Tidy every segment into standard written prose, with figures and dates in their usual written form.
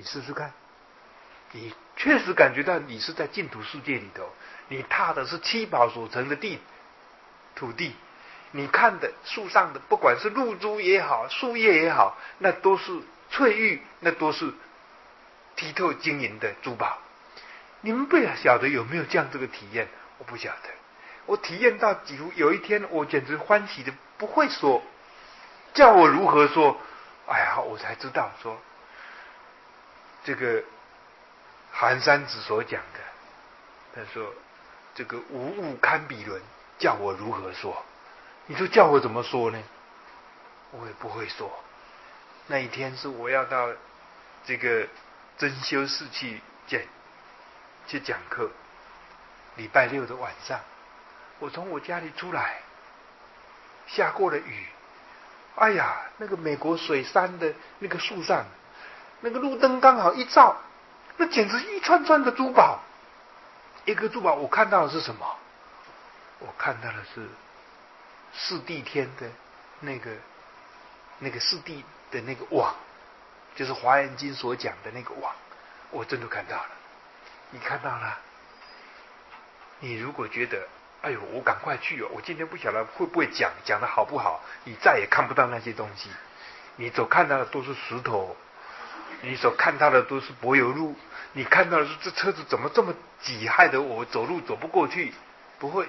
你试试看，你确实感觉到你是在净土世界里头，你踏的是七宝所成的土地，你看的树上的不管是露珠也好，树叶也好，那都是翠玉，那都是剔透晶莹的珠宝。你们不晓得有没有这样这个体验？我不晓得，我体验到几乎有一天，我简直欢喜的不会说，叫我如何说？哎呀，我才知道说，这个寒山子所讲的，他说这个无物堪比伦，叫我如何说？你说叫我怎么说呢？我也不会说。那一天是我要到这个真修寺去讲课，礼拜六的晚上，我从我家里出来，下过了雨，哎呀，那个美国水杉的那个树上，那个路灯刚好一照，那简直一串串的珠宝。一个珠宝我看到的是什么？我看到的是四谛天的那个四谛的那个网，就是《华严经》所讲的那个网，我真的看到了。你看到了？你如果觉得哎呦我赶快去哦，我今天不晓得会不会讲的好不好，你再也看不到那些东西，你所看到的都是石头，你所看到的都是柏油路，你看到的是这车子怎么这么挤，害得我走路走不过去。不会，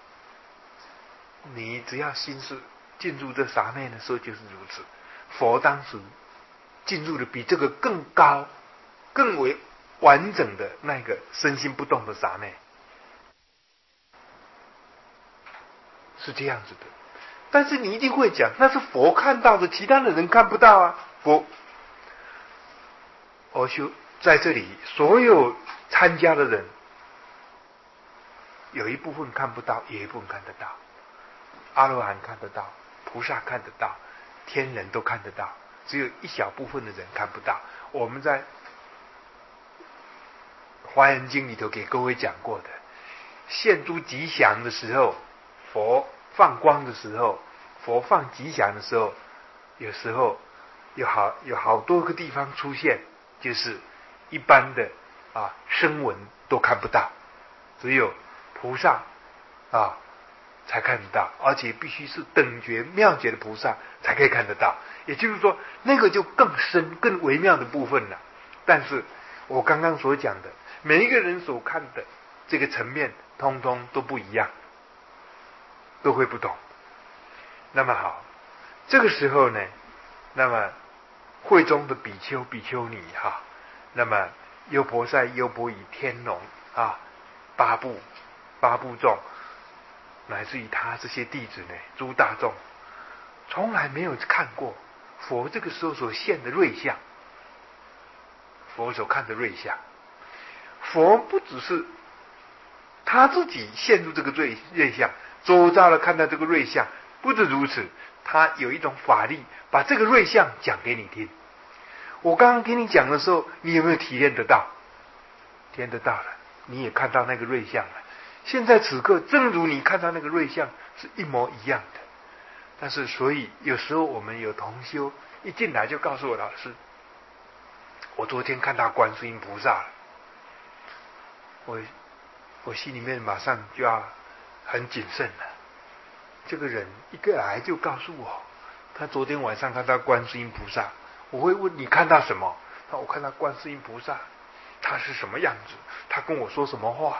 你只要心是进入这刹那的时候就是如此。佛当时进入的比这个更高更为完整的那个身心不动的刹那，是这样子的。但是你一定会讲，那是佛看到的，其他的人看不到啊。佛修在这里，所有参加的人，有一部分看不到，有一部分看得到。阿罗汉看得到，菩萨看得到，天人都看得到，只有一小部分的人看不到。我们在华严经里头给各位讲过的，现诸吉祥的时候，佛放光的时候，佛放吉祥的时候，有时候有好多个地方出现，就是一般的声闻都看不到，只有菩萨才看得到，而且必须是等觉妙觉的菩萨才可以看得到。也就是说，那个就更深更微妙的部分了。但是我刚刚所讲的，每一个人所看的这个层面通通都不一样，都会不同。那么好，这个时候呢，那么会中的比丘比丘尼那么优婆塞优婆夷天龙八部众，乃至于他这些弟子呢，诸大众从来没有看过佛这个时候所现的瑞相，佛所看的瑞相。佛不只是他自己陷入这个瑞相，周遭的看到这个瑞相，不止如此，他有一种法力把这个瑞相讲给你听。我刚刚跟你讲的时候，你有没有体验得到？体验得到了，你也看到那个瑞相了。现在此刻，正如你看到那个瑞相是一模一样的。但是，所以有时候我们有同修一进来就告诉我老师，我昨天看到观世音菩萨了。我心里面马上就要很谨慎了。这个人一个来就告诉我，他昨天晚上看到观世音菩萨。我会问你看到什么？我看到观世音菩萨，他是什么样子？他跟我说什么话？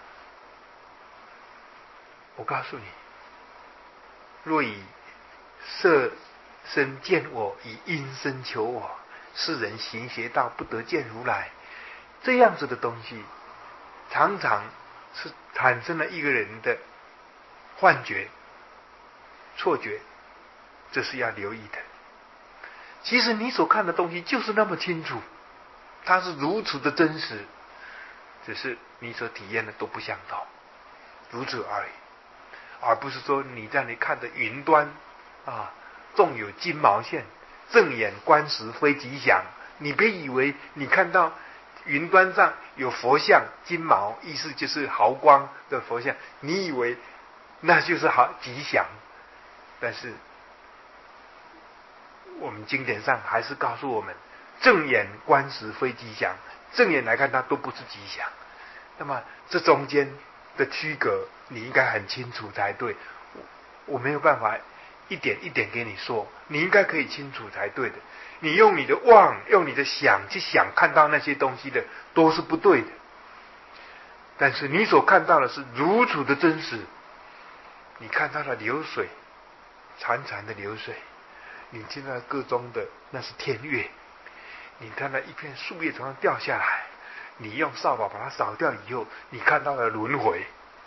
我告诉你，若以色身见我，以音声求我，世人行邪道，不得见如来。这样子的东西，常常是产生了一个人的幻觉、错觉，这是要留意的。其实你所看的东西就是那么清楚，它是如此的真实，只是你所体验的都不相同，如此而已。而不是说你在那里看的云端纵有金毛线，正眼观时非吉祥。你别以为你看到云端上有佛像金毛，意思就是毫光的佛像，你以为那就是好吉祥。但是我们经典上还是告诉我们， 正眼观时非吉祥，正眼来看它都不是吉祥。那么这中间的区隔，你应该很清楚才对。我没有办法一点一点给你说，你应该可以清楚才对的。你用你的妄，用你的想去想，看到那些东西的，都是不对的。但是你所看到的是如此的真实，你看到了流水，潺潺的流水，你听到各中的那是天乐，你看到一片树叶从上掉下来，你用扫把把它扫掉以后，你看到了轮回。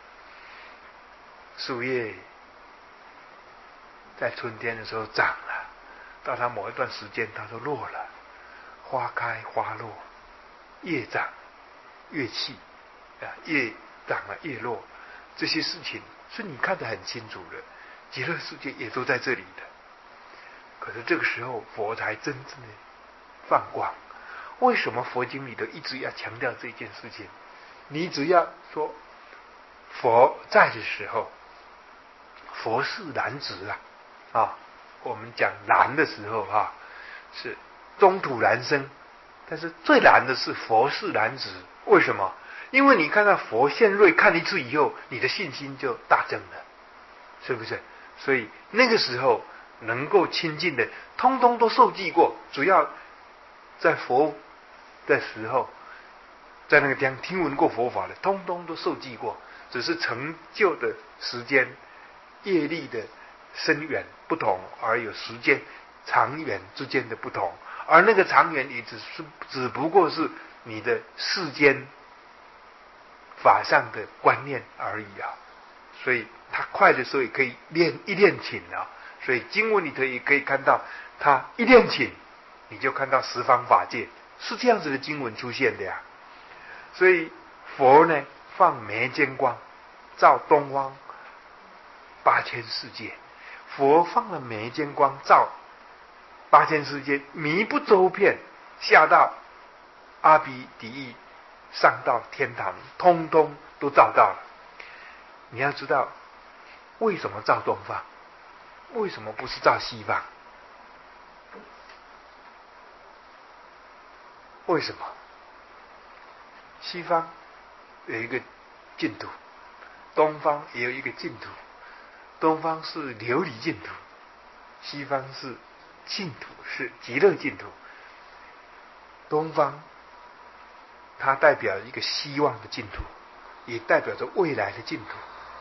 树叶在春天的时候长了，到它某一段时间它就落了，花开花落，叶长叶弃，叶长了叶落，这些事情是你看得很清楚的，极乐世界也都在这里的。可是这个时候佛才真正的放光。为什么佛经里头一直要强调这件事情？你只要说佛在的时候，佛是燃直我们讲燃的时候是中土燃生，但是最燃的是佛是燃直。为什么？因为你看到佛现瑞看一次以后，你的信心就大增了，是不是？所以那个时候能够亲近的，通通都受记过。主要在佛的时候，在那个地方听闻过佛法的，通通都受记过，只是成就的时间、业力的深远不同，而有时间长远之间的不同。而那个长远也只不过是你的世间法上的观念而已所以他快的时候也可以一练琴所以经文里头也可以看到，他一练琴，你就看到十方法界，是这样子的经文出现的所以佛呢，放眉间光，照东方8000世界。佛放了眉间光，照8000世界，迷不周遍，下到阿鼻地狱，上到天堂，通通都照到了。你要知道，为什么照东方？为什么不是照西方？为什么？西方有一个净土，东方也有一个净土。东方是琉璃净土，西方是净土，是极乐净土。东方它代表一个希望的净土，也代表着未来的净土，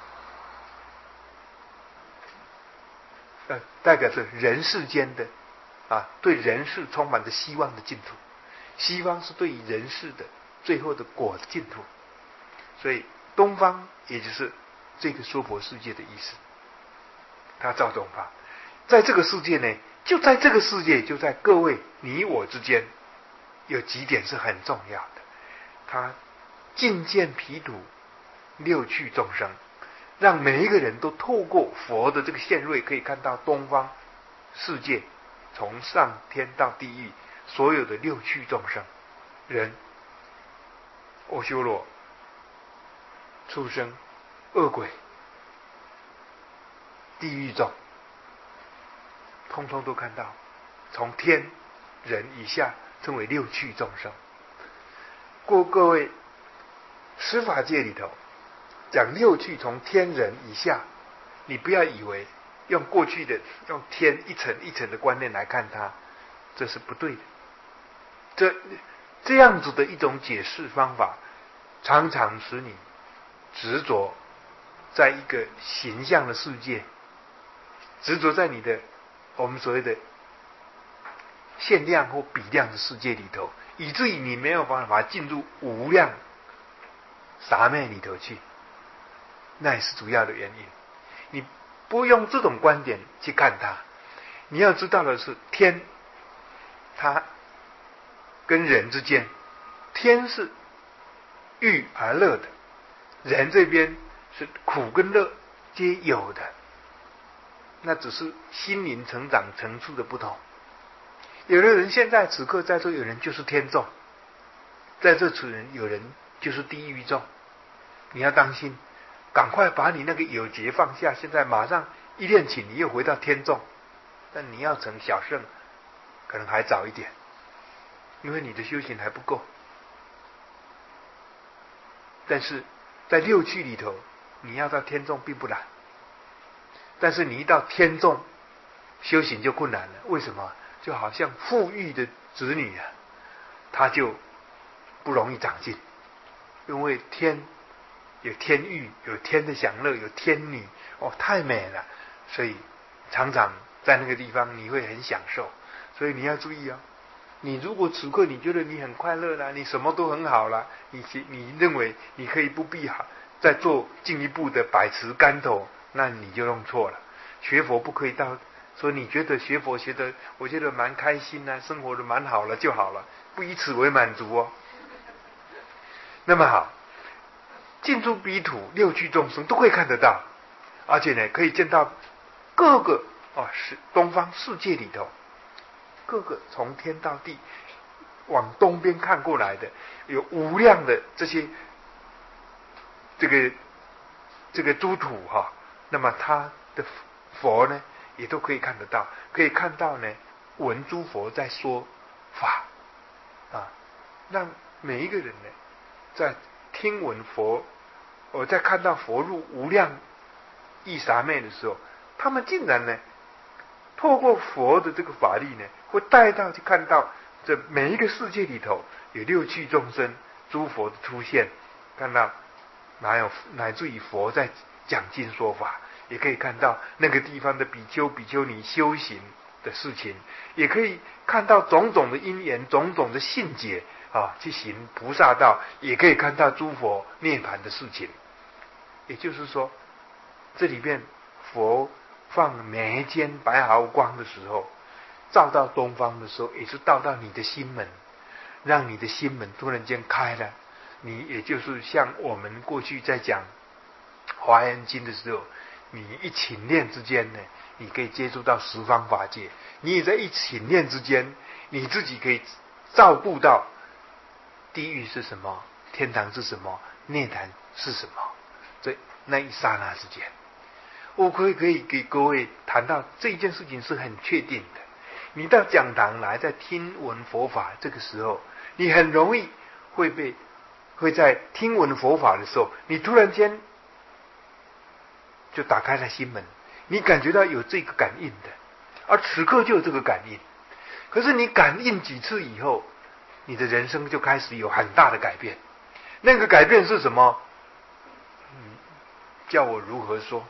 代表着人世间的对人世充满着希望的净土。西方是对于人世的最后的果的净土。所以东方也就是这个娑婆世界的意思。他照东方，在这个世界呢，就在这个世界，就在各位你我之间，有几点是很重要的。他尽见彼土六趣众生，让每一个人都透过佛的这个现瑞，可以看到东方世界，从上天到地狱，所有的六趣众生，人、阿修罗、畜生、恶鬼、地狱众，通通都看到。从天人以下称为六趣众生。各位十法界里头讲六趣，从天人以下，你不要以为用过去的用天一层一层的观念来看它，这是不对的。这样子的一种解释方法，常常使你执着在一个形象的世界，执着在你的我们所谓的限量或比量的世界里头，以至于你没有办法进入无量沙昧里头去，那也是主要的原因。你不用这种观点去看它，你要知道的是，天它跟人之间，天是欲而乐的，人这边是苦跟乐皆有的，那只是心灵成长层次的不同。有的人现在此刻在座有人就是天众，在这此人有人就是地狱众，你要当心，赶快把你那个有节放下，现在马上一练起，你又回到天众。但你要成小圣，可能还早一点。 因为你的修行还不够。但是在六趣里头，你要到天众并不难，但是你一到天众，修行就困难了。为什么？就好像富裕的子女啊，他就不容易长进，因为天有天欲，有天的享乐，有天女，太美了，所以常常在那个地方你会很享受。所以你要注意哦，你如果此刻你觉得你很快乐啦，你什么都很好啦，你认为你可以不必好再做进一步的百尺竿头，那你就弄错了。学佛不可以到说你觉得学佛学的我觉得蛮开心啊，生活的蛮好了就好了，不以此为满足哦。那么好，进出彼土，六趣众生都可以看得到，而且呢可以见到各个是东方世界里头各个从天到地往东边看过来的，有无量的这些这个诸土哈，那么他的佛呢也都可以看得到，可以看到呢闻诸佛在说法啊，让每一个人呢在听闻佛，我在看到佛入无量意沙昧的时候，他们竟然呢透过佛的这个法力呢，会带到去看到这每一个世界里头有六趣众生诸佛的出现，看到乃至于佛在讲经说法，也可以看到那个地方的比丘比丘尼修行的事情，也可以看到种种的因缘，种种的信解去行菩萨道，也可以看到诸佛涅槃的事情。也就是说，这里面佛放眉间白毫光的时候，照到东方的时候，也是照到你的心门，让你的心门突然间开了。你也就是像我们过去在讲华严经的时候，你一起念之间呢，你可以接触到十方法界，你也在一起念之间，你自己可以照顾到地狱是什么，天堂是什么，涅槃是什么，这那一刹那之间，我可以给各位谈到这件事情是很确定的。你到讲堂来，在听闻佛法这个时候，你很容易会在听闻佛法的时候，你突然间就打开了心门，你感觉到有这个感应的，而此刻就有这个感应。可是你感应几次以后，你的人生就开始有很大的改变。那个改变是什么？叫我如何说？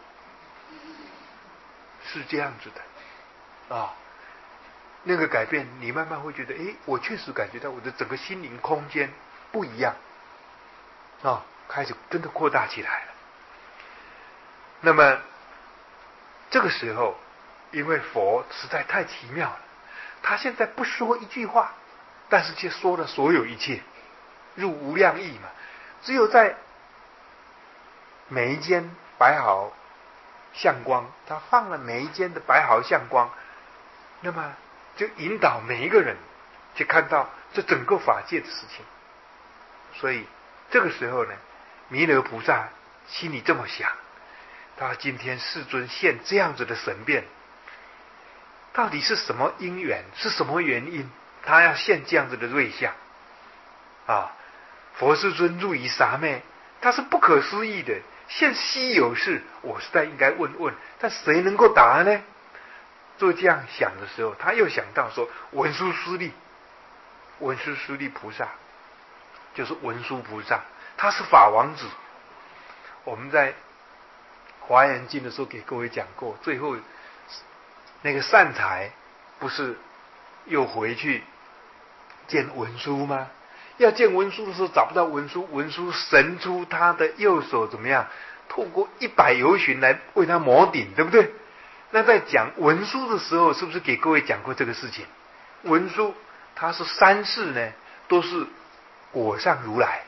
是这样子的那个改变，你慢慢会觉得，我确实感觉到我的整个心灵空间不一样开始真的扩大起来了。那么这个时候，因为佛实在太奇妙了，他现在不说一句话，但是却说了所有一切，入无量意嘛。只有在眉间白毫相光，他放了眉间的白毫相光，那么就引导每一个人去看到这整个法界的事情。所以这个时候呢，弥勒菩萨心里这么想，他今天世尊现这样子的神变，到底是什么因缘，是什么原因，他要现这样子的瑞相佛世尊入于沙昧，他是不可思议的，现稀有事，我实在应该问问，但谁能够答呢？做这样想的时候，他又想到说，文殊师利菩萨就是文殊菩萨，他是法王子。我们在华严经的时候给各位讲过，最后那个善财不是又回去见文殊吗？要见文殊的时候找不到文殊，文殊神出他的右手怎么样？透过100由旬来为他摩顶，对不对？那在讲文殊的时候，是不是给各位讲过这个事情？文殊他是3世呢，都是果上如来。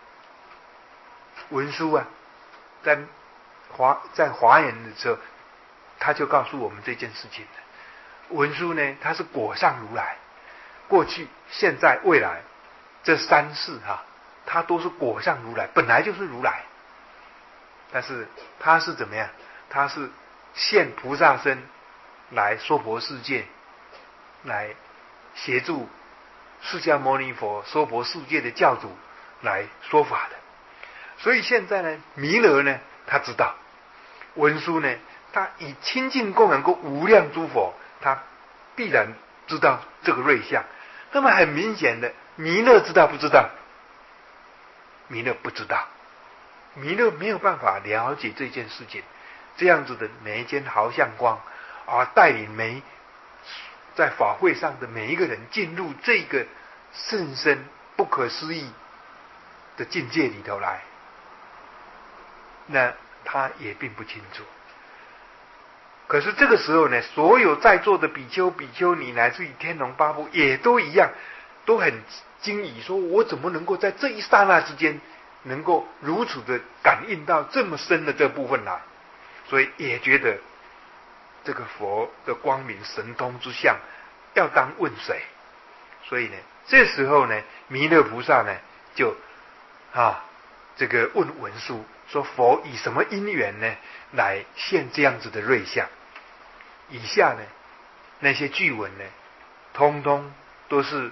文殊在华严的时候，他就告诉我们这件事情了。文殊呢，他是果上如来，过去、现在、未来这3世他都是果上如来，本来就是如来。但是他是怎么样？他是现菩萨身来娑婆世界，来协助释迦牟尼佛娑婆世界的教主来说法的。所以现在呢，弥勒呢他知道，文殊呢他以亲近供养过无量诸佛，他必然知道这个瑞相。那么很明显的，弥勒知道不知道？弥勒不知道，弥勒没有办法了解这件事情。这样子的眉间毫相光带领在法会上的每一个人进入这个甚深不可思议的境界里头来，那他也并不清楚。可是这个时候呢，所有在座的比丘、比丘尼乃至于天龙八部也都一样，都很惊疑，说我怎么能够在这一刹那之间能够如此的感应到这么深的这部分来，所以也觉得这个佛的光明神通之相要当问谁。所以呢，这时候呢，弥勒菩萨呢就这个问文殊说，佛以什么因缘呢来现这样子的瑞相？以下呢那些句文呢，通通都是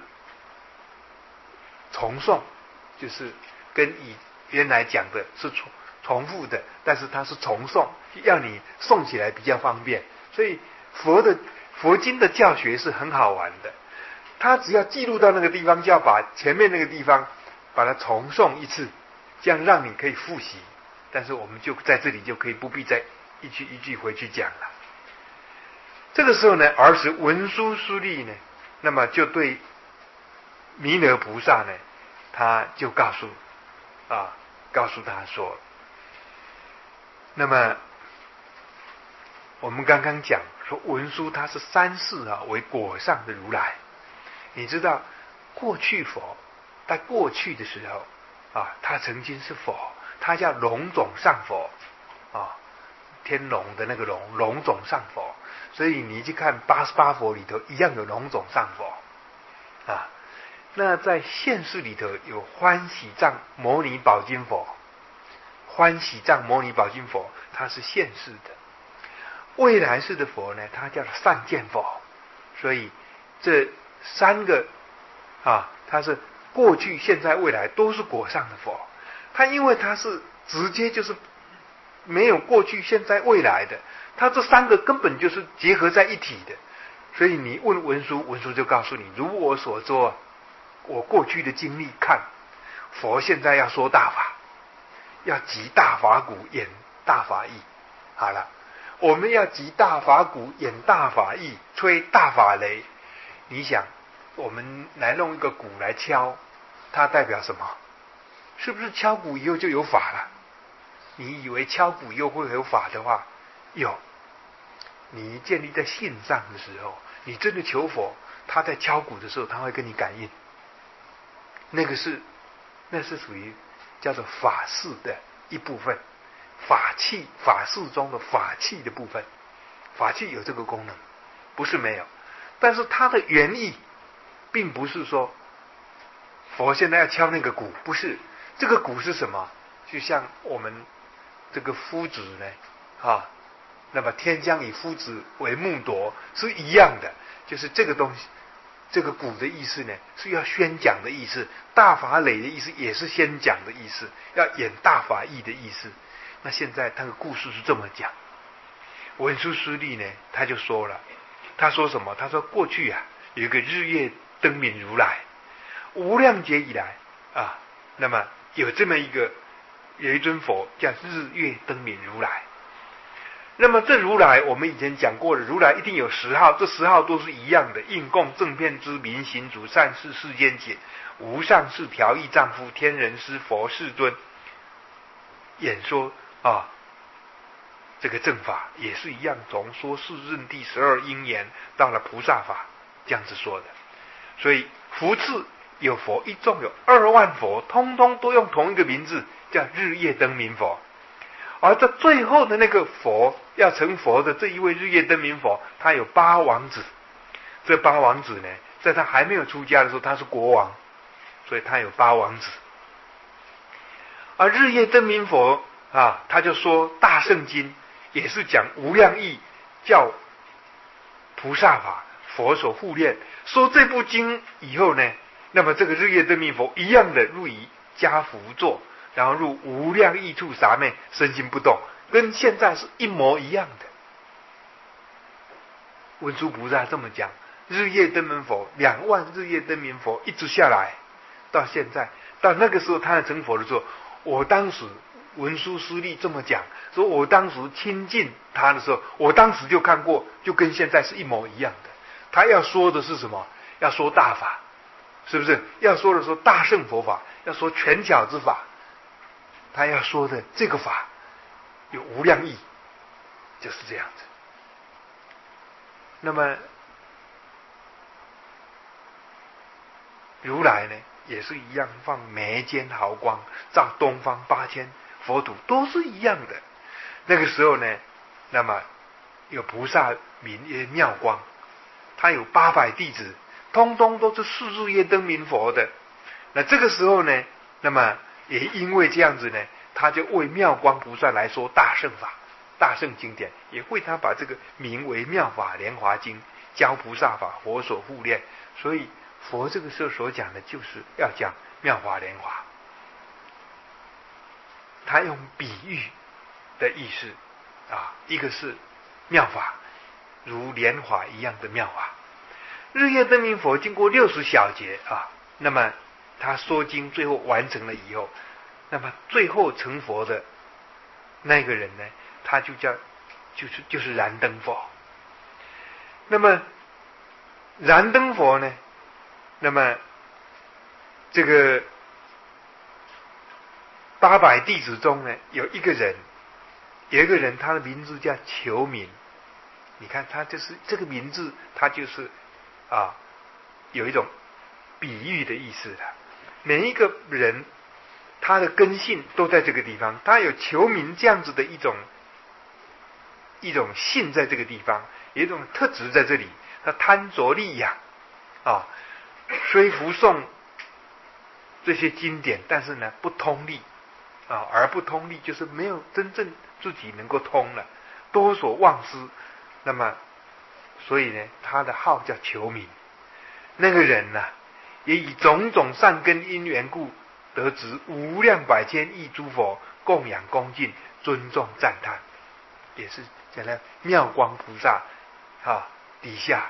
重诵，就是跟原来讲的是重复的，但是它是重诵，要你诵起来比较方便。所以佛经的教学是很好玩的，他只要记录到那个地方，就要把前面那个地方把它重诵一次，这样让你可以复习。但是我们就在这里就可以不必再一句一句回去讲了。这个时候呢，儿时文殊师利呢，那么就对弥勒菩萨呢，他就告诉他说，那么我们刚刚讲说文殊他是三世为果上的如来。你知道过去佛在过去的时候他曾经是佛，他叫龙种上佛天龙的那个龙种上佛。所以你去看88佛里头一样有龙种上佛那在现世里头有欢喜藏摩尼宝金佛，欢喜藏摩尼宝金佛他是现世的。未来世的佛呢，他叫善见佛。所以这三个他是过去现在未来都是果上的佛。他因为他是直接就是没有过去现在未来的，他这三个根本就是结合在一起的。所以你问文殊，文殊就告诉你，如我所说，我过去的经历看，佛现在要说大法，要集大法鼓演大法义。好了，我们要集大法鼓演大法义，吹大法雷。你想我们来弄一个鼓来敲，它代表什么？是不是敲鼓以后就有法了？你以为敲鼓以后会有法的话，有。你建立在信上的时候，你真的求佛，他在敲鼓的时候他会跟你感应，那是属于叫做法事的一部分，法器，法事中的法器的部分。法器有这个功能，不是没有，但是它的原意并不是说佛现在要敲那个鼓，不是。这个鼓是什么？就像我们这个夫子呢那么天将以夫子为木铎是一样的，就是这个东西，这个鼓的意思呢是要宣讲的意思，大法磊的意思也是宣讲的意思，要演大法义的意思。那现在他的故事是这么讲，文殊师利呢他就说了，他说什么？他说过去有一个日月灯明如来，无量劫以来那么有一尊佛叫日月灯明如来。那么这如来我们以前讲过了，如来一定有10号，这10号都是一样的，应供正遍知明行主善事世间解无上士调御丈夫天人师佛世尊，演说这个正法也是一样，从说世任第12因缘到了菩萨法，这样子说的。所以福次有佛一众有2万佛，通通都用同一个名字，叫日夜灯明佛。而在最后的那个佛要成佛的这一位日夜灯明佛，他有8王子。这8王子呢，在他还没有出家的时候，他是国王，所以他有8王子。而日夜灯明佛他就说大圣经，也是讲无量义，叫菩萨法，佛所护念。说这部经以后呢， 那么这个日夜灯明佛一样的入于家福座，然后入无量益处傻昧，身心不动，跟现在是一模一样的。文殊菩萨这么讲，日夜灯明佛2万日夜灯明佛一直下来，到现在，到那个时候他要成佛的时候，我当时文殊师利这么讲，说我当时亲近他的时候，我当时就看过，就跟现在是一模一样的。他要说的是什么？要说大法，是不是？要说的说大乘佛法，要说全巧之法，他要说的这个法有无量义，就是这样子。那么如来呢，也是一样，放眉间毫光，照东方8000佛土，都是一样的。那个时候呢，那么有菩萨名曰妙光，他有800弟子，通通都是视日夜灯明佛的。那这个时候呢，那么也因为这样子呢，他就为妙光菩萨来说大乘法、大乘经典，也为他把这个名为妙法莲华经，教菩萨法，佛所护念。所以佛这个时候所讲的就是要讲妙法莲华，他用比喻的意思啊，一个是妙法，如莲华一样的妙法。日夜灯明佛经过60小节啊，那么他说经最后完成了以后，那么最后成佛的那个人呢，他就叫就是燃灯佛。那么燃灯佛呢，那么这个800弟子中呢，有一个人他的名字叫求明。你看他就是这个名字，他就是有一种比喻的意思的。每一个人他的根性都在这个地方，他有求明这样子的一种性在这个地方，有一种特质在这里。他贪着利养虽服诵这些经典，但是呢不通利而不通利就是没有真正自己能够通了，多所忘失。那么所以呢，他的号叫求明。那个人呢，也以种种善根因缘故，得值无量百千亿诸佛供养恭敬尊重赞叹，也是讲了妙光菩萨底下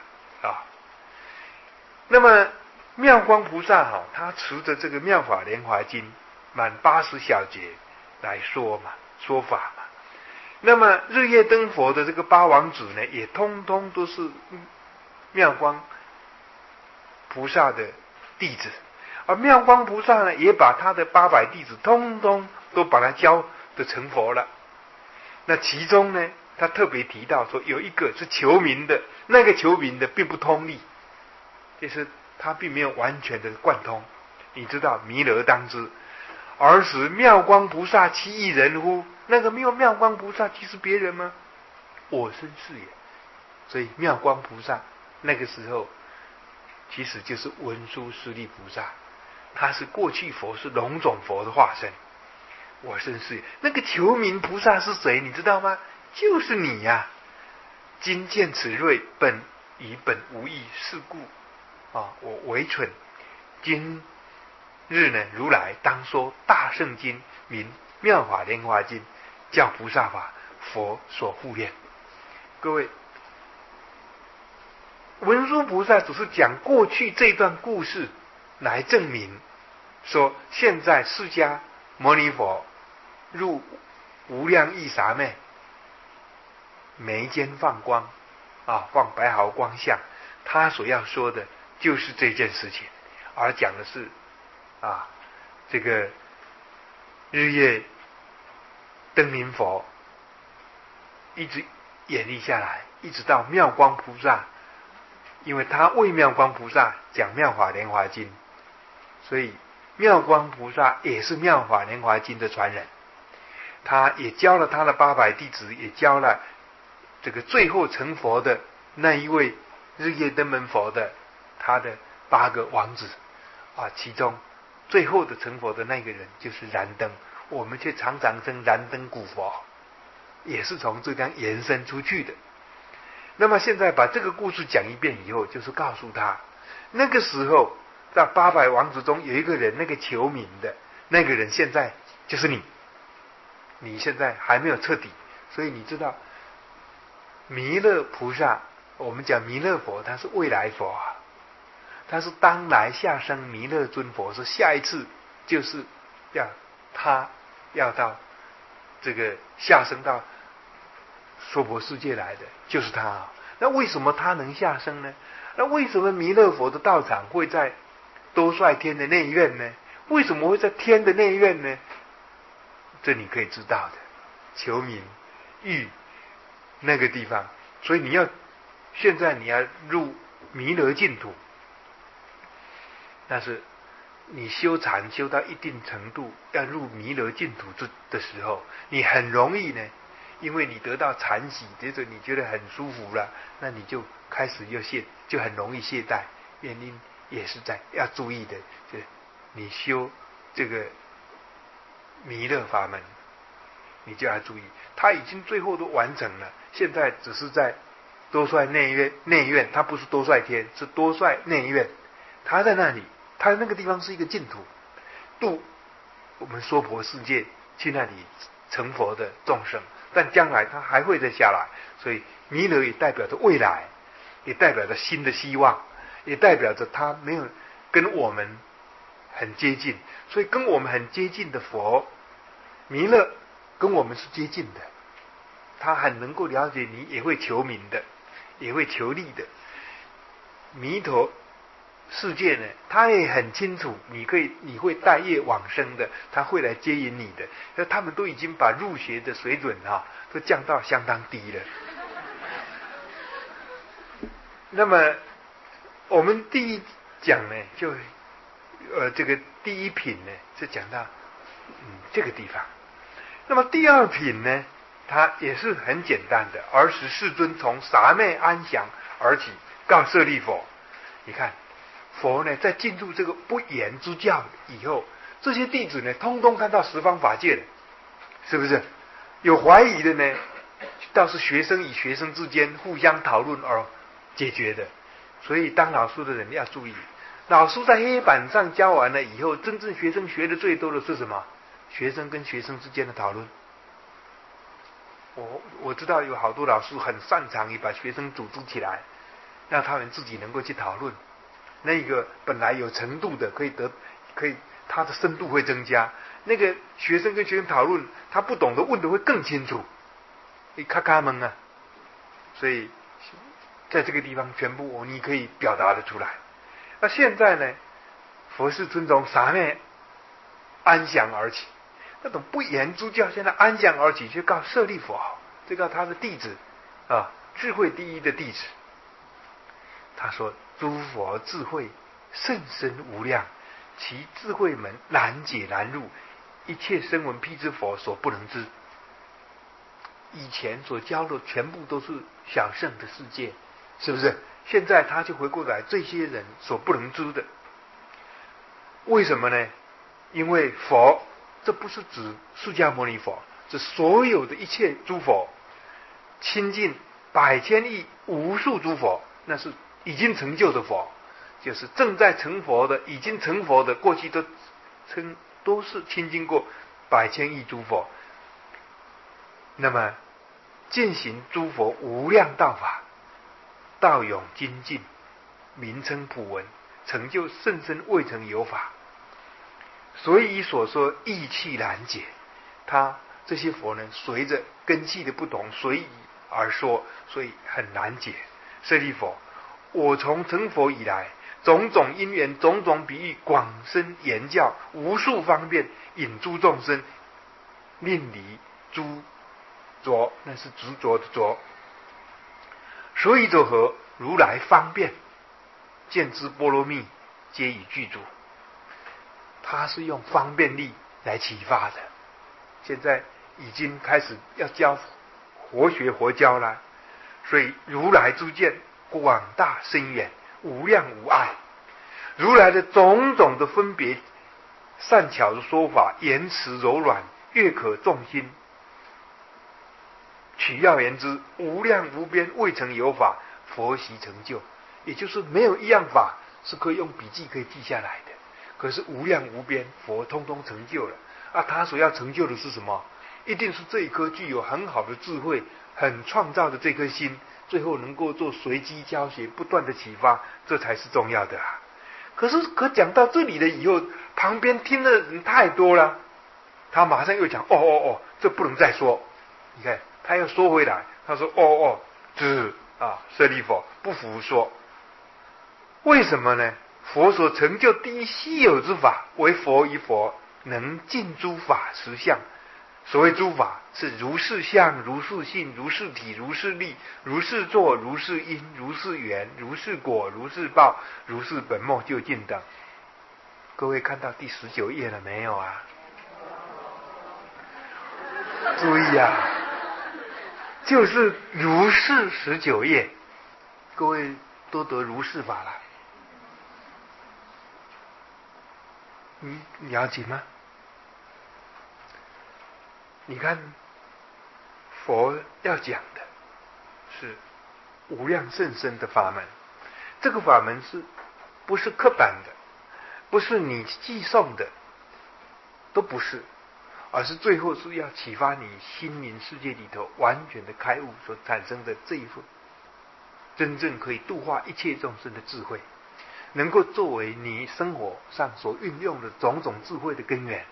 那么妙光菩萨他持着这个妙法莲华经满80小节来说法嘛。那么日夜灯佛的这个8王子呢，也通通都是妙光菩萨的弟子，而妙光菩萨呢，也把他的800弟子通通都把他教的成佛了。那其中呢，他特别提到说，有一个是求明的，那个求明的并不通利，就是他并没有完全的贯通。你知道弥勒当知，儿时妙光菩萨其一人乎？那个妙光菩萨即是别人吗？我身是也。所以妙光菩萨那个时候其实就是文殊师利菩萨，他是过去佛，是龙种佛的化身。我身是也。那个求明菩萨是谁？你知道吗？就是你呀！今见此瑞，本无益，是故我为蠢。今日呢，如来当说大圣经，名妙法莲华经，教菩萨法，佛所护念。各位，文殊菩萨只是讲过去这段故事来证明说，现在释迦牟尼佛入无量义傻昧，眉间放光放白毫光相，他所要说的就是这件事情，而讲的是这个日夜灯明佛一直演绎下来，一直到妙光菩萨，因为他为妙光菩萨讲妙法莲华经，所以妙光菩萨也是妙法莲华经的传人，他也教了他的800弟子，也教了这个最后成佛的那一位日夜灯明佛的他的8个王子其中最后的成佛的那个人就是燃灯，我们却常常称燃灯古佛，也是从这样延伸出去的。那么现在把这个故事讲一遍以后，就是告诉他那个时候在800王子中有一个人，那个求名的那个人，现在就是你。你现在还没有彻底，所以你知道，弥勒菩萨，我们讲弥勒佛，他是未来佛啊，他是当来下生弥勒尊佛，是下一次就是他要到这个下生到娑婆世界来的，就是他啊。那为什么他能下生呢？那为什么弥勒佛的道场会在多帅天的内院呢？为什么会在天的内院呢？这你可以知道的，求名欲那个地方，所以现在你要入弥勒净土，但是你修禅修到一定程度，要入弥勒净土的时候，你很容易呢，因为你得到禅喜，接着你觉得很舒服了，那你就开始就很容易懈怠。原因也是在要注意的，就是你修这个弥勒法门，你就要注意，他已经最后都完成了，现在只是在多帅内院，他不是多帅天，是多帅内院，他在那里，他那个地方是一个净土，度我们娑婆世界去那里成佛的众生，但将来他还会再下来，所以弥勒也代表着未来，也代表着新的希望，也代表着他没有跟我们很接近，所以跟我们很接近的佛弥勒跟我们是接近的，他很能够了解你，也会求名的，也会求利的。弥陀世界呢，他也很清楚你会带业往生的，他会来接引你的。那他们都已经把入学的水准都降到相当低了。那么我们第一讲呢，就这个第一品呢是讲到这个地方。那么第二品呢，它也是很简单的。儿时世尊从傻昧安详而起，告舍利弗。你看佛呢在进入这个不言之教以后，这些弟子呢通通看到十方法界了，是不是？有怀疑的呢，倒是学生与学生之间互相讨论而解决的。所以当老师的人要注意，老师在黑板上教完了以后，真正学生学的最多的是什么？学生跟学生之间的讨论。我知道有好多老师很擅长于把学生组织起来，让他们自己能够去讨论。那个本来有程度的可以他的深度会增加。那个学生跟学生讨论，他不懂的问的会更清楚。你咔咔蒙啊，所以在这个地方全部你可以表达得出来。那现在呢，佛世尊从傻昧安详而起，那种不言之教现在安详而起，就告舍利弗，就告他的弟子智慧第一的弟子。他说：诸佛智慧甚深无量，其智慧门难解难入，一切声闻辟支佛所不能知。以前所教的全部都是小圣的世界，是不是？现在他就回过来，这些人所不能知的。为什么呢？因为佛，这不是指释迦牟尼佛，这所有的一切诸佛，亲近百千亿无数诸佛，那是已经成就的佛，就是正在成佛的，已经成佛的，过去都是亲近过百千亿诸佛。那么践行诸佛无量道法，道永精进，名称普闻，成就甚深未曾有法。所以所说义气难解，他这些佛呢，随着根器的不同，随意而说，所以很难解。舍利弗，我从成佛以来，种种因缘，种种比喻，广深言教，无数方便，引诸众生，令离诸着，那是执着的着。所以者何？如来方便，见之波罗蜜，皆以具足。他是用方便力来启发的，现在已经开始要教活学活教了。所以如来之见广大深远，无量无碍。如来的种种的分别善巧的说法，言辞柔软，悦可众心。取要言之，无量无边，未曾有法，佛悉成就。也就是没有一样法是可以用笔记可以记下来的。可是无量无边，佛通通成就了啊！他所要成就的是什么？一定是这一颗具有很好的智慧、很创造的这颗心，最后能够做随机教学，不断的启发，这才是重要的啊！可讲到这里了以后，旁边听的人太多了，他马上又讲这不能再说。你看，他又说回来，他说这舍利弗不服说。为什么呢？佛所成就第一稀有之法，为佛一佛，能尽诸法实相。所谓诸法，是如是相、如是性、如是体、如是力、如是作、如是因、如是缘、如是果、如是报、如是本末究竟等。各位看到第19页了没有啊？注意啊，就是如是19页，各位都得如是法了。你了解吗？你看，佛要讲的是无量甚深的法门，这个法门不是刻板的，不是你记诵的，都不是，而是最后是要启发你心灵世界里头完全的开悟所产生的这一份真正可以度化一切众生的智慧，能够作为你生活上所运用的种种智慧的根源。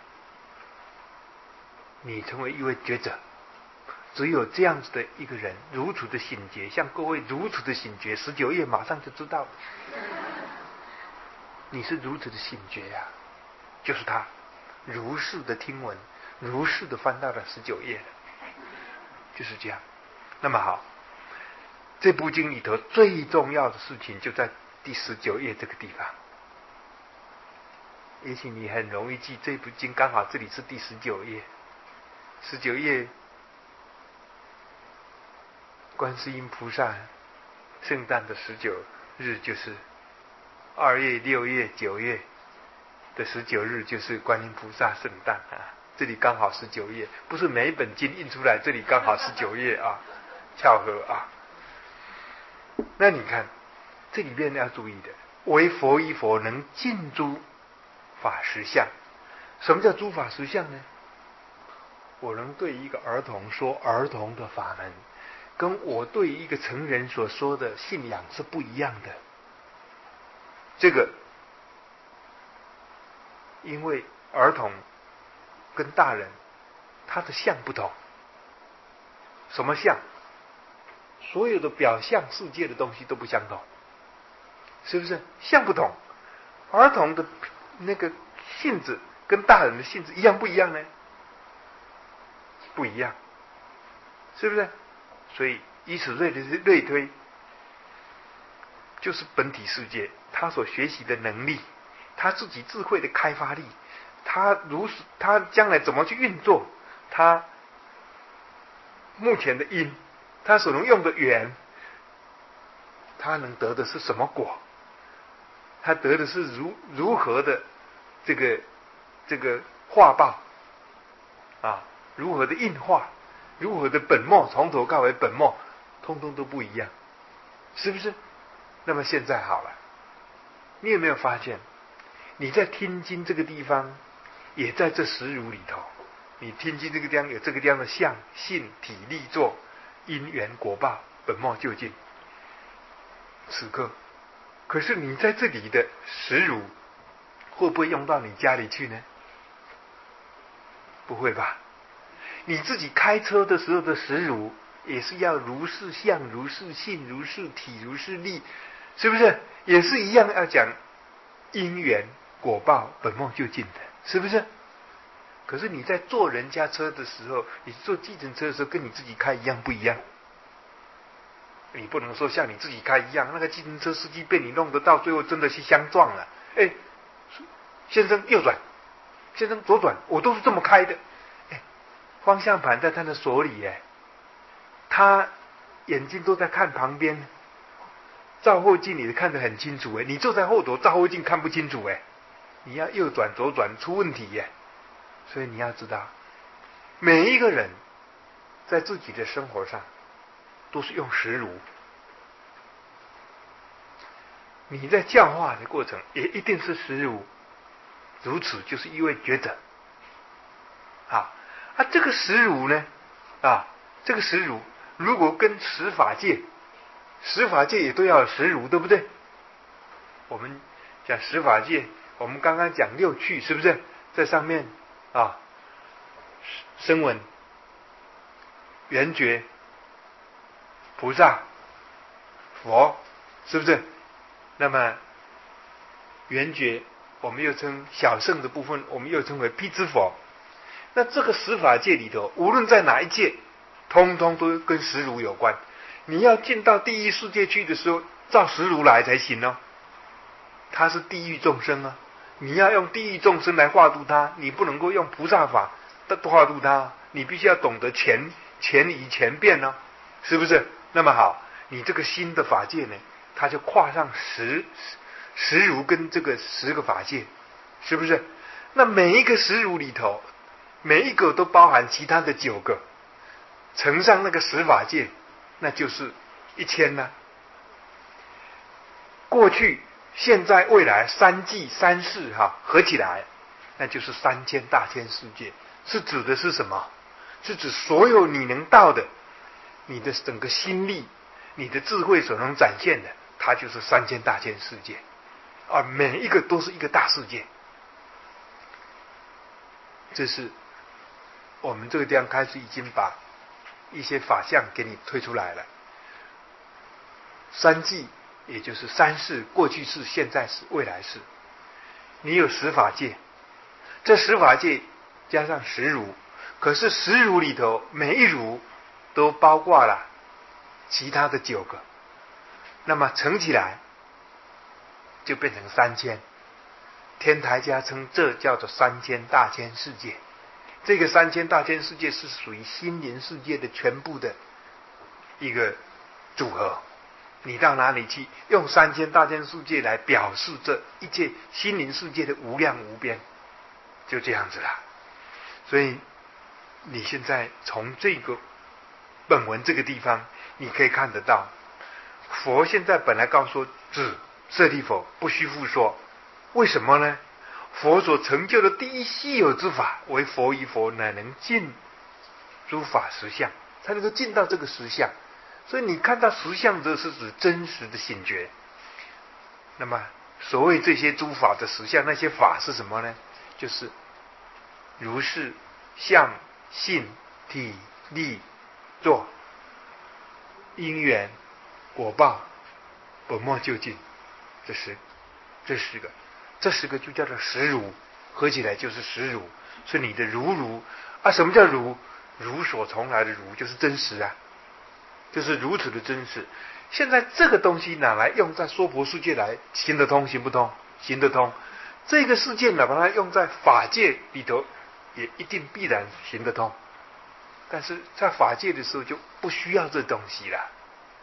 你成为一位觉者，只有这样子的一个人，如此的醒觉，像各位如此的醒觉，19页马上就知道了。你是如此的醒觉啊，就是他如是的听闻，如是的翻到了19页了，就是这样。那么好，这部经里头最重要的事情就在第19页这个地方。也许你很容易记，这部经刚好这里是第19页。19页，观世音菩萨圣诞的19日，就是2月、6月、9月的19日，就是观音菩萨圣诞啊。这里刚好19页，不是每一本经印出来，这里刚好19页啊，巧合啊。那你看，这里面要注意的，为佛一佛，能尽诸法实相。什么叫诸法实相呢？我能对一个儿童说儿童的法门，跟我对一个成人所说的信仰是不一样的。这个，因为儿童跟大人他的相不同。什么相？所有的表象世界的东西都不相同，是不是？相不同，儿童的那个性质跟大人的性质一样不一样呢？不一样，是不是？所以以此类推，就是本体世界他所学习的能力，他自己智慧的开发力，他将来怎么去运作，他目前的因，他所能用的缘，他能得的是什么果？他得的是如何的这个化报啊？如何的硬化，如何的本末，从头到尾本末，通通都不一样，是不是？那么现在好了，你有没有发现，你在听经这个地方，也在这实如里头，你听经这个地方有这个地方的相、性、体、力、作、因缘、果报、本末究竟。此刻，可是你在这里的实如，会不会用到你家里去呢？不会吧？你自己开车的时候的实如，也是要如是相、如是性、如是体、如是力，是不是？也是一样要讲因缘、果报、本末究竟的，是不是？可是你在坐人家车的时候，你坐计程车的时候，跟你自己开一样不一样？你不能说像你自己开一样，那个计程车司机被你弄得到最后真的是相撞了。哎，先生右转，先生左转，我都是这么开的。方向盘在他的手里，他眼睛都在看旁边，照后镜也看得很清楚，你坐在后头，照后镜看不清楚，你要右转左转出问题，所以你要知道，每一个人在自己的生活上都是用实如。 你在教化的过程也一定是实如，如此就是一位觉者。这个实如呢，这个实如如果跟十法界也都要实如，对不对？我们讲十法界，我们刚刚讲六趣，是不是在上面声闻、缘觉、菩萨、佛，是不是？那么缘觉我们又称小乘的部分，我们又称为辟支佛。那这个十法界里头，无论在哪一界，通通都跟实如有关。你要进到地狱世界去的时候，照实如来才行哦。他是地狱众生啊，你要用地狱众生来化度他，你不能够用菩萨法化度他，你必须要懂得前以前变哦，是不是？那么好，你这个新的法界呢，它就跨上实如跟这个10个法界，是不是？那每一个实如里头，每一个都包含其他的9个，乘上那个10法界，那就是1000呢。过去、现在、未来3际3世合起来，那就是3000大千世界。是指的是什么？是指所有你能到的，你的整个心力、你的智慧所能展现的，它就是3000大千世界。每一个都是一个大世界。这是我们这个地方开始已经把一些法相给你推出来了。3际也就是3世，过去世、现在世、未来世。你有10法界，这10法界加上实如，可是实如里头每一如都包括了其他的9个，那么乘起来就变成3000。天台家称这叫做3000大千世界。这个3000大千世界是属于心灵世界的全部的一个组合。你到哪里去用3000大千世界来表示这一切心灵世界的无量无边，就这样子了。所以你现在从这个本文这个地方，你可以看得到，佛现在本来告诉舍利弗不须复说，为什么呢？佛所成就的第一稀有之法，为佛与佛乃能尽诸法实相，才能够进到这个实相。所以你看到实相，这是指真实的醒觉。那么所谓这些诸法的实相，那些法是什么呢？就是如是相信体力作因缘果报本末究竟，这10个，这10个就叫做实如，合起来就是实如。所以你的如什么叫如？如所从来的如就是真实啊，就是如此的真实。现在这个东西拿来用在娑婆世界来行得通，行不通？行得通。这个世界呢，把它用在法界里头，也一定必然行得通。但是在法界的时候就不需要这东西了，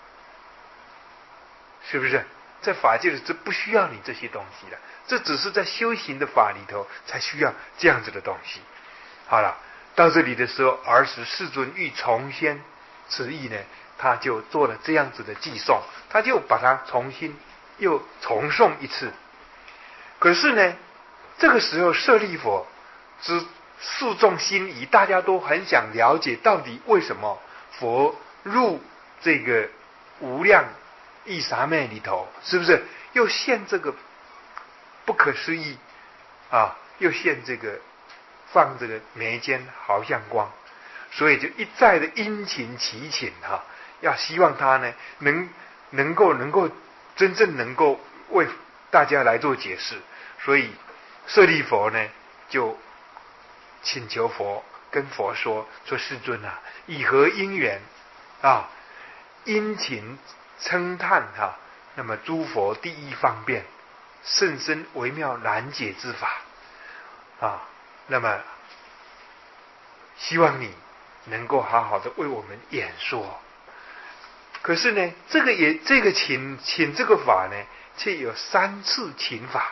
是不是？在法界的时候不需要你这些东西了，这只是在修行的法里头才需要这样子的东西。好了，到这里的时候，儿时世尊欲重宣此义呢，他就做了这样子的寄颂，他就把它重新又重诵一次。可是呢，这个时候舍利弗之世众心疑，大家都很想了解到底为什么佛入这个无量意沙昧里头，是不是又现这个不可思议又现这个放这个眉间毫像光，所以就一再的殷勤祈请要希望他呢能够真正能够为大家来做解释。所以舍利弗呢就请求佛，跟佛说世尊以何因缘殷勤称叹那么诸佛第一方便甚深微妙难解之法那么希望你能够好好的为我们演说。可是呢，这个请这个法呢，却有3次请法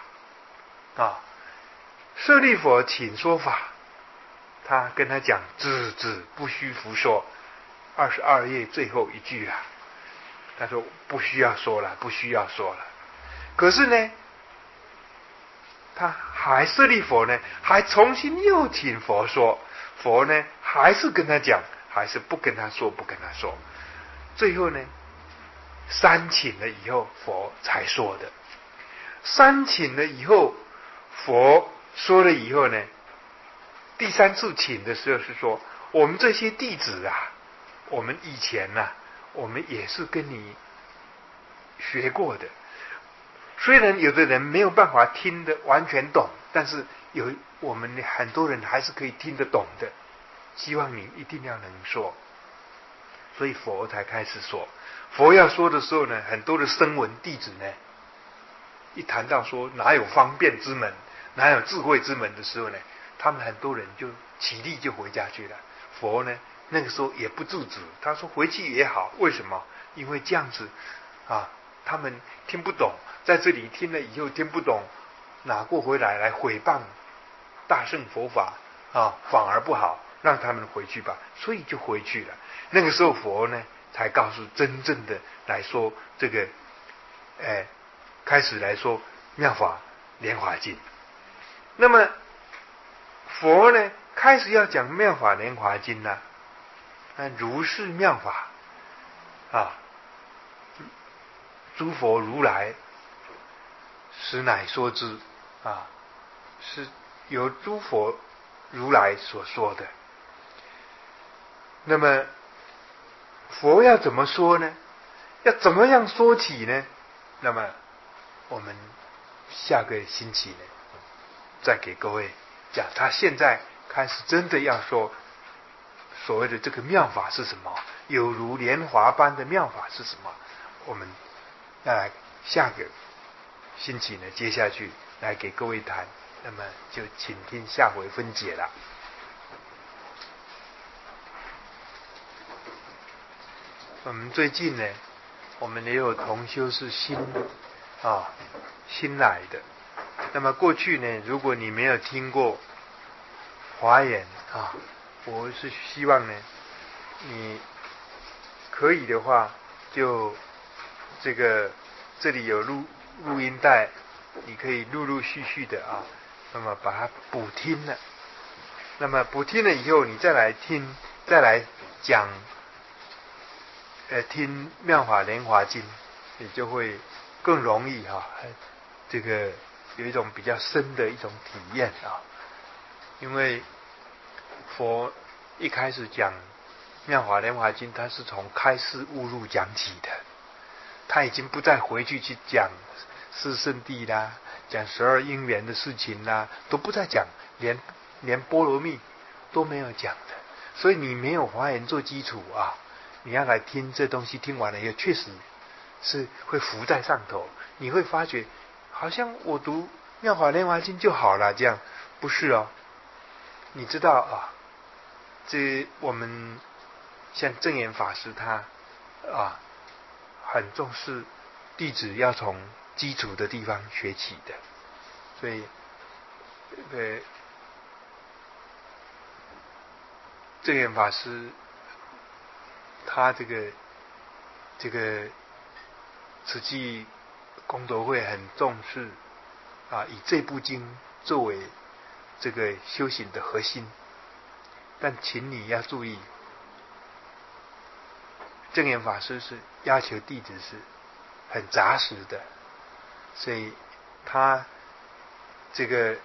舍利弗请说法，他跟他讲只不须复说，22页最后一句他说不需要说了，不需要说了。 可是呢，他还舍利佛呢，还重新又请佛说，佛呢还是跟他讲，还是不跟他说，不跟他说。最后呢，三请了以后，佛才说的。三请了以后，佛说了以后呢，第三次请的时候是说，我们这些弟子啊，我们以前啊，我们也是跟你学过的。虽然有的人没有办法听得完全懂，但是我们很多人还是可以听得懂的。希望你一定要能说，所以佛才开始说。佛要说的时候呢，很多的声闻弟子呢，一谈到说哪有方便之门，哪有智慧之门的时候呢，他们很多人就起立就回家去了。佛呢，那个时候也不制止，他说回去也好。为什么？因为这样子啊，他们听不懂，在这里听了以后听不懂，拿过回来毁谤大乘佛法啊，反而不好，让他们回去吧。所以就回去了。那个时候佛呢，才告诉真正的来说这个，开始来说妙法莲华经。那么佛呢，开始要讲妙法莲华经呢，如是妙法啊，诸佛如来实乃说之啊，是由诸佛如来所说的。那么佛要怎么说呢？要怎么样说起呢？那么我们下个星期呢，再给各位讲。他现在开始真的要说所谓的这个妙法是什么，有如莲华般的妙法是什么。我们下个星期呢，接下去来给各位谈。那么就请听下回分解了。我们最近呢，我们也有同修是新来的。那么过去呢，如果你没有听过华严我是希望呢，你可以的话，就这里有录音带，你可以陆陆续续的那么把它补听了。那么补听了以后，你再来听，再来讲。听妙法莲华经，你就会更容易这个有一种比较深的一种体验因为佛一开始讲妙法莲华经，他是从开示悟入讲起的，他已经不再回去讲四圣谛啦，讲12因缘的事情啦，都不再讲，连波罗蜜都没有讲的。所以你没有华严做基础你要来听这东西，听完了以后确实是会浮在上头，你会发觉好像我读妙法莲华经就好了，这样不是你知道这我们像正言法师他很重视弟子要从基础的地方学起的，所以正言法师他这个慈济功德会很重视以这部经作为这个修行的核心。但请你要注意，正言法师是要求弟子是很扎实的，所以他这个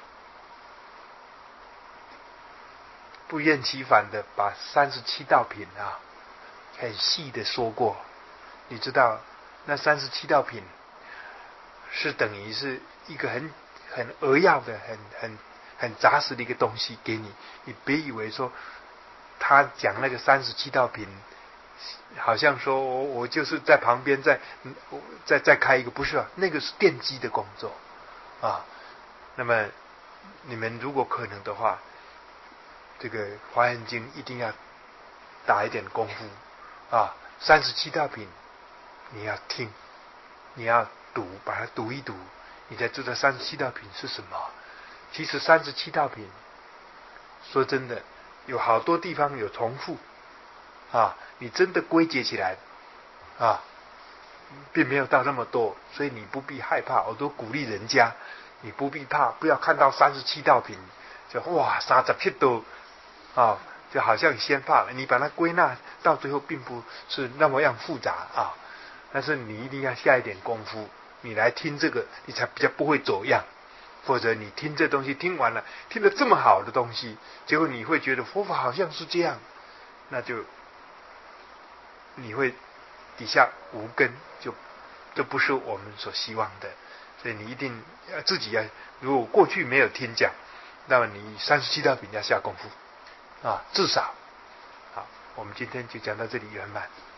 不厌其烦的把37道品很细的说过。你知道那37道品是等于是一个很扼要的很扎实的一个东西给你。你别以为说他讲那个37道品好像说我就是在旁边再开一个，不是那个是奠基的工作那么你们如果可能的话，这个华严经一定要打一点功夫37道品你要听，你要读，把它读一读，你才知道37道品是什么。其实37道品说真的有好多地方有重复你真的归结起来并没有到那么多，所以你不必害怕。我都鼓励人家，你不必怕，不要看到37道品就哇37道啊，就好像先怕了。你把它归纳到最后，并不是那么样复杂啊。但是你一定要下一点功夫，你来听这个，你才比较不会走样。或者你听这东西听完了，听得这么好的东西，结果你会觉得佛法好像是这样，那就你会底下无根，就这不是我们所希望的。所以你一定自己要，如果过去没有听讲，那么你37道品要下功夫啊，至少。好，我们今天就讲到这里圆满。